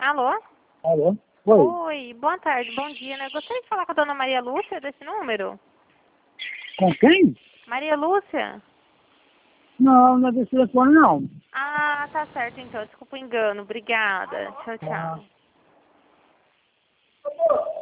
Alô? Alô? Oi. Oi, boa tarde, bom dia, né? Eu gostaria de falar com a dona Maria Lúcia desse número. Com quem? Maria Lúcia? Não é desse telefone, não. Ah, tá certo então, desculpa o engano, obrigada. Tchau, Ah. tchau.